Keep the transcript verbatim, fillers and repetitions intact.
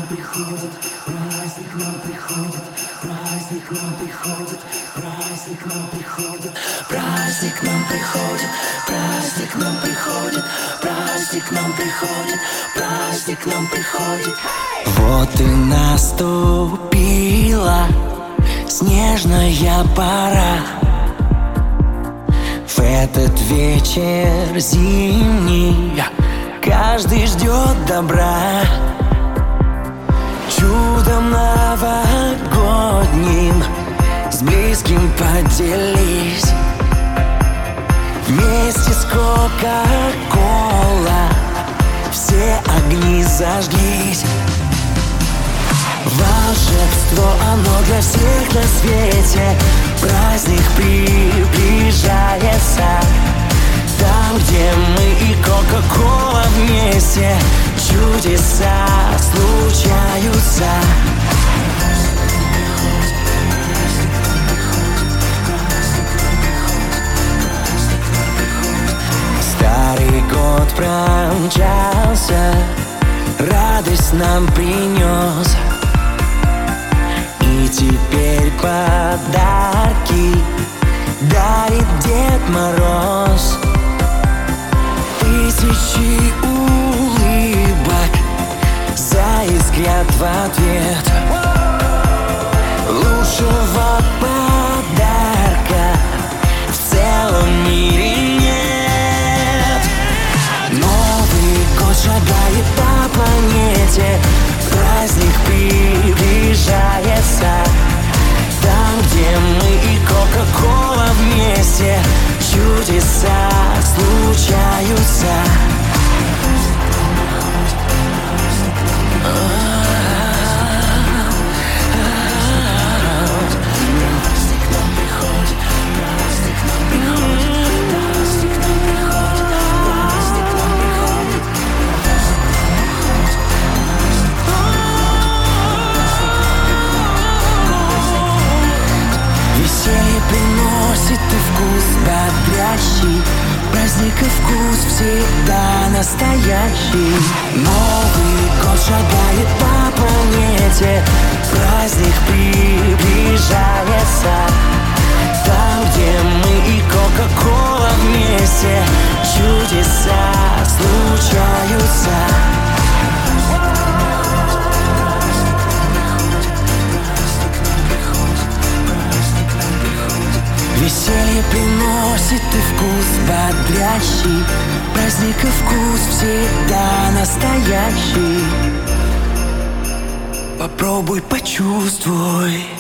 приходит, праздник нам приходит, праздник нам приходит, праздник нам приходит, праздник нам приходит, праздник нам приходит, праздник нам приходит, праздник нам приходит. Вот и наступила снежная пора. В этот вечер зимний каждый ждет добра. Чудом новогодним с близким поделись. Вместе с Кока-Кола все огни зажглись. Волшебство, оно для всех на свете. Праздник приближается. Там, где мы и Кока-Кола вместе, чудеса случаются. Старый год промчался, радость нам принес. И теперь подарки дарит Дед Мороз. Тысячи улыбок заискрят в ответ. Лучшего подарка в целом мире нет. Новый год шагает по планете. Праздник приближается. Там, где мы и Кока-Кола вместе, чудеса случаются. Приносит и вкус бодрящий. Праздник и вкус всегда настоящий. Новый год шагает по планете. Праздник приближается. Там, где мы и Кока-Кола вместе, чудеса случаются. Веселье приносит и вкус бодрящий. Праздник и вкус всегда настоящий. Попробуй, почувствуй.